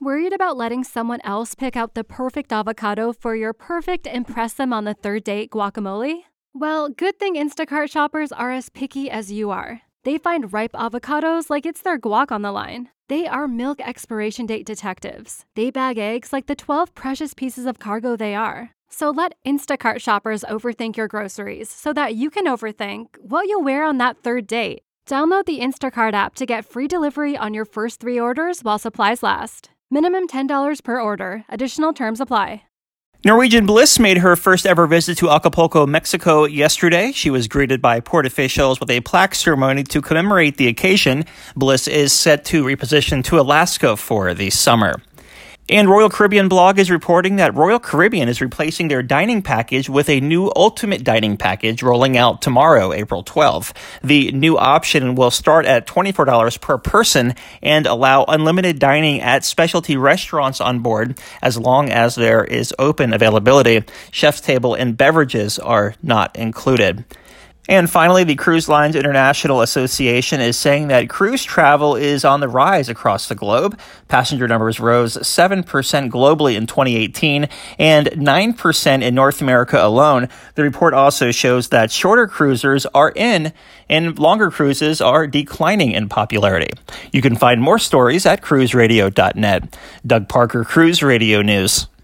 Worried about letting someone else pick out the perfect avocado for your perfect impress them on the third date guacamole? Well, good thing Instacart shoppers are as picky as you are. They find ripe avocados like it's their guac on the line. They are milk expiration date detectives. They bag eggs like the 12 precious pieces of cargo they are. So let Instacart shoppers overthink your groceries so that you can overthink what you'll wear on that third date. Download the Instacart app to get free delivery on your first 3 orders while supplies last. Minimum $10 per order. Additional terms apply. Norwegian Bliss made her first ever visit to Acapulco, Mexico yesterday. She was greeted by port officials with a plaque ceremony to commemorate the occasion. Bliss is set to reposition to Alaska for the summer. And Royal Caribbean blog is reporting that Royal Caribbean is replacing their dining package with a new ultimate dining package rolling out tomorrow, April 12th. The new option will start at $24 per person and allow unlimited dining at specialty restaurants on board as long as there is open availability. Chef's table and beverages are not included. And finally, the Cruise Lines International Association is saying that cruise travel is on the rise across the globe. Passenger numbers rose 7% globally in 2018 and 9% in North America alone. The report also shows that shorter cruisers are in and longer cruises are declining in popularity. You can find more stories at cruiseradio.net. Doug Parker, Cruise Radio News.